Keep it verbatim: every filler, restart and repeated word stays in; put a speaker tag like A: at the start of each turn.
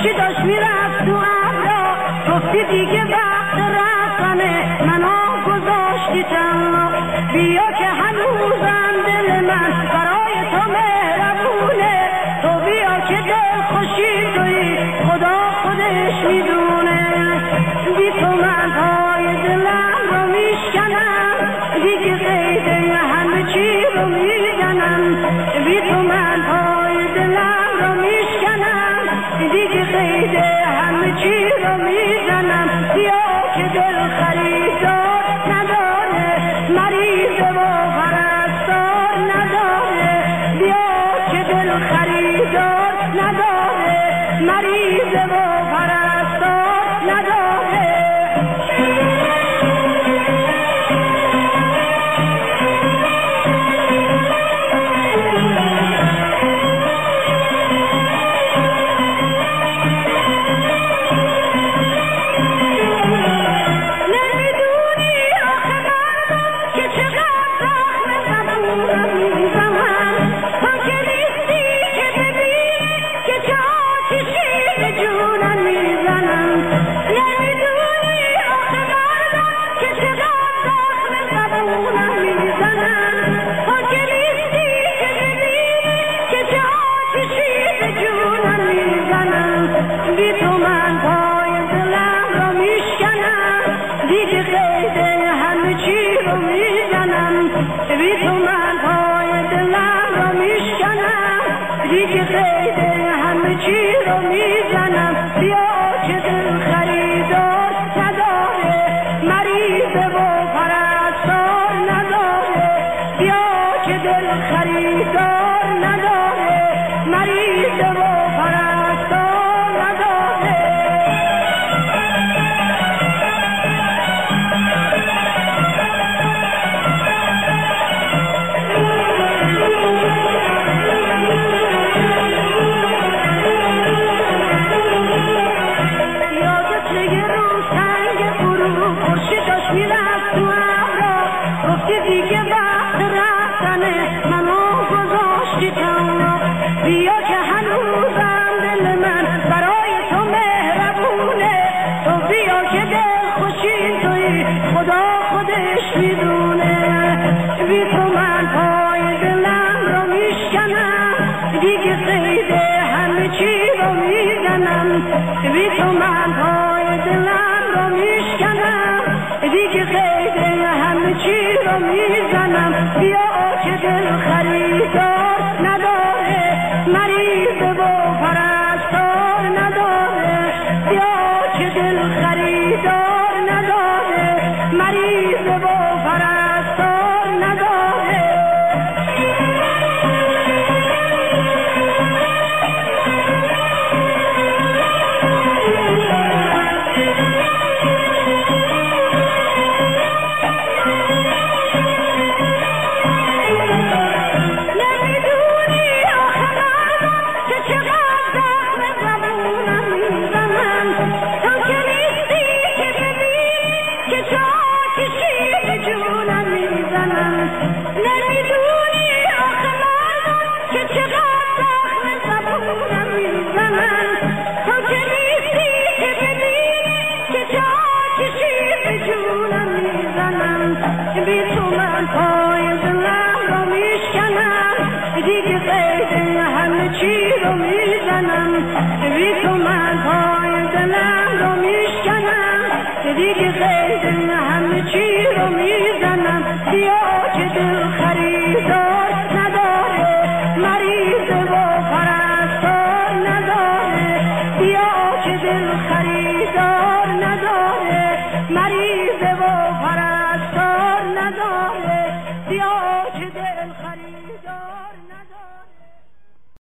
A: خورشید داشت میرفت تو ابرا، گفتی دیگه وقت رفتنه منو گذاشتی تنها. بیا که هنوزم دل من برای تو مهربونه، تو بیا که دل خوشی تویی خدا خودش میدونه. بی تو من پای دلم رو میشکنم، دیگه قیده همه چی رو میزنم. بی تو من پای دلم رو میشکنم، دیگه قیده همه چی رو میزنم. بیا که دل خریدار نداره، مریضه و پرستار نداره. بیا که دل خریدار نداره، مریضه و پرستار نداره.
B: دیگه غیر همه چی رو میزنم. بیا که دل